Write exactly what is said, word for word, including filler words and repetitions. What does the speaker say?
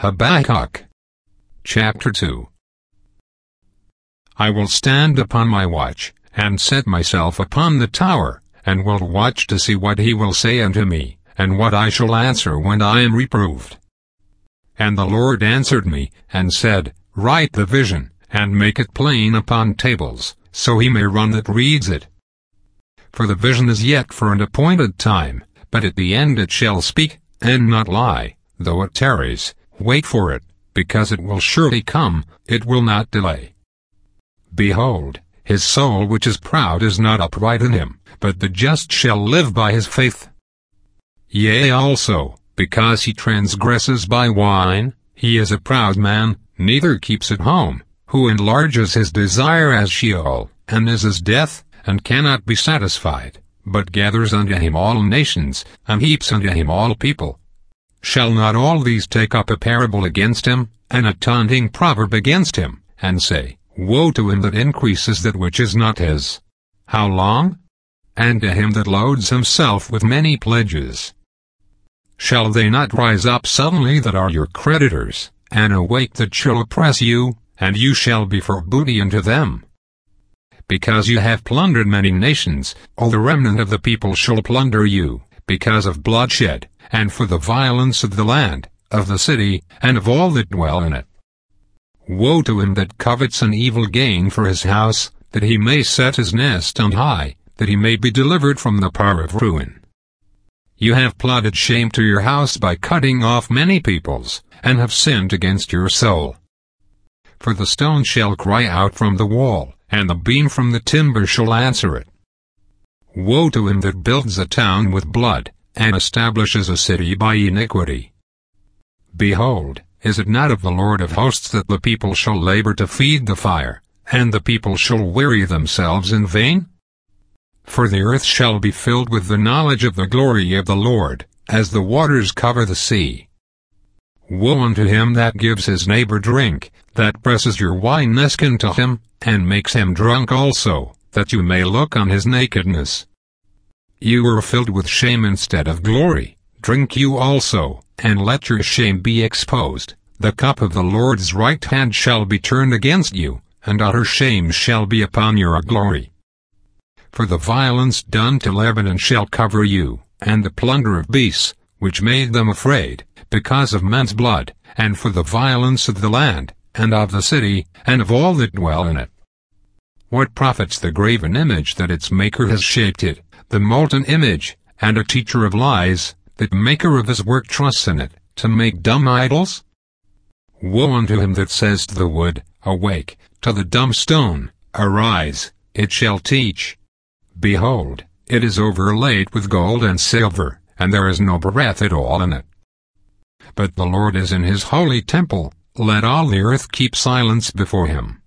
Habakkuk. Chapter two. I will stand upon my watch, and set myself upon the tower, and will watch to see what he will say unto me, and what I shall answer when I am reproved. And the Lord answered me, and said, Write the vision, and make it plain upon tables, so he may run that reads it. For the vision is yet for an appointed time, but at the end it shall speak, and not lie. Though it tarries, wait for it, because it will surely come, it will not delay. Behold, his soul which is proud is not upright in him, but the just shall live by his faith. Yea also, because he transgresses by wine, he is a proud man, neither keeps at home, who enlarges his desire as Sheol, and is as death, and cannot be satisfied, but gathers unto him all nations, and heaps unto him all people. Shall not all these take up a parable against him, and a taunting proverb against him, and say, Woe to him that increases that which is not his? How long? And to him that loads himself with many pledges. Shall they not rise up suddenly that are your creditors, and awake that shall oppress you, and you shall be for booty unto them? Because you have plundered many nations, all the remnant of the people shall plunder you, because of bloodshed, and for the violence of the land, of the city, and of all that dwell in it. Woe to him that covets an evil gain for his house, that he may set his nest on high, that he may be delivered from the power of ruin. You have plotted shame to your house by cutting off many peoples, and have sinned against your soul. For the stone shall cry out from the wall, and the beam from the timber shall answer it. Woe to him that builds a town with blood, and establishes a city by iniquity. Behold, is it not of the Lord of hosts that the people shall labor to feed the fire, and the people shall weary themselves in vain? For the earth shall be filled with the knowledge of the glory of the Lord, as the waters cover the sea. Woe unto him that gives his neighbor drink, that presses your wine neskin to him, and makes him drunk also, that you may look on his nakedness. You were filled with shame instead of glory. Drink you also, and let your shame be exposed. The cup of the Lord's right hand shall be turned against you, and utter shame shall be upon your glory. For the violence done to Lebanon shall cover you, and the plunder of beasts, which made them afraid, because of men's blood, and for the violence of the land, and of the city, and of all that dwell in it. What profits the graven image that its maker has shaped it, the molten image, and a teacher of lies, that maker of his work trusts in it, to make dumb idols? Woe unto him that says to the wood, Awake, to the dumb stone, Arise, it shall teach. Behold, it is overlaid with gold and silver, and there is no breath at all in it. But the Lord is in his holy temple, let all the earth keep silence before him.